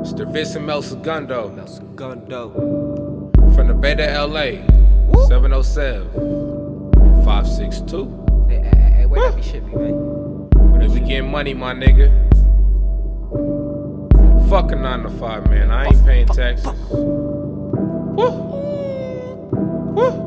Stervison El Segundo. El Segundo. From the Bay to LA. 707 562. Hey, where that be shipping, man? Hey, we getting money, my nigga. Fuck a 9 to 5, man. I ain't paying taxes. Woo! Woo!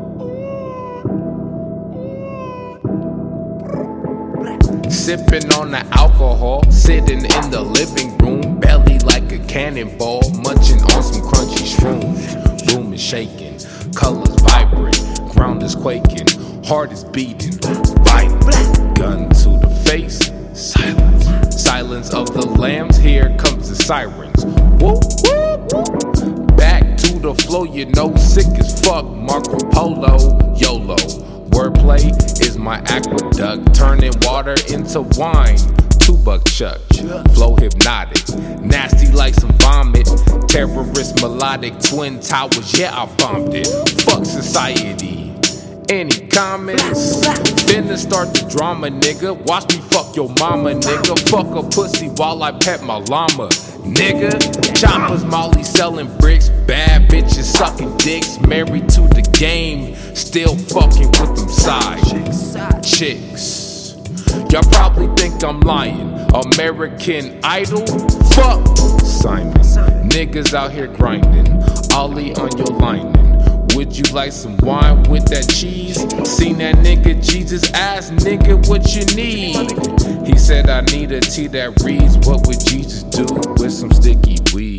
Sipping on the alcohol, sitting in the living room, belly like a cannonball, munching on some crunchy shrooms. Room is shaking, colors vibrant, ground is quaking, heart is beating, violent. Gun to the face, silence. Silence of the lambs, here comes the sirens. Woo, woo, woo. Back to the flow, you know, sick as fuck. Marco Polo, YOLO. Wordplay is my aqueduct, turning water into wine. $2 chuck, flow hypnotic, nasty like some vomit. Terrorist melodic, twin towers, yeah, I bombed it. Fuck society. Any comments? Finna start the drama, nigga. Watch me fuck your mama, nigga. Fuck a pussy while I pet my llama, nigga. Choppers, Molly selling bricks. Bad bitches sucking dicks. Married to the game. Still fucking with them side chicks. Y'all probably think I'm lying. American Idol? Fuck Simon. Niggas out here grinding. Ollie on your lining. Would you like some wine with that cheese? Seen that nigga Jesus ask nigga what you need. He said I need a tea that reads. What would Jesus do with some sticky weed?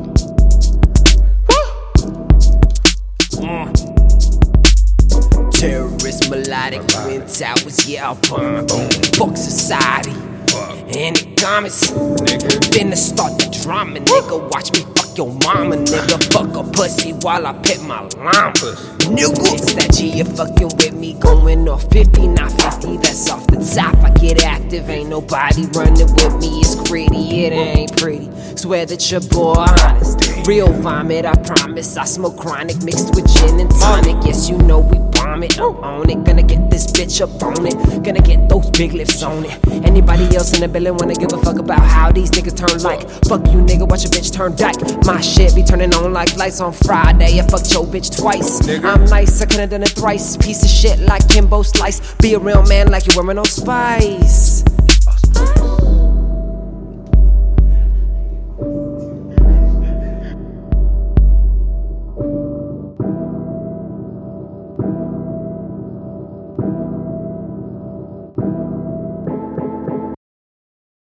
Terrorist melodic, twin towers, yeah, I'll bomb. Fuck society. Any comments? Nigga. Finna start the drama, nigga. Watch me fuck your mama, nigga. Fuck a pussy while I pet my llama. Nigga, it's that G, you fucking with me. Going off 50, not 50, that's off the top. I get active, ain't nobody running with me. It's gritty, it ain't pretty. Swear that your boy honest. Real vomit, I promise. I smoke chronic mixed with gin and tonic. Yes, you know we bomb it. On it, gonna get this bitch up on it. Gonna get those big lips on it. Anybody else in the building wanna give a fuck about how these niggas turn like? Fuck you, nigga, watch a bitch turn dyke. My shit be turning on like lights on Friday. I fucked your bitch twice. Nigga. I'm nice, I could've done it thrice. Piece of shit like Kimbo Slice. Be a real man like you're wearing no spice.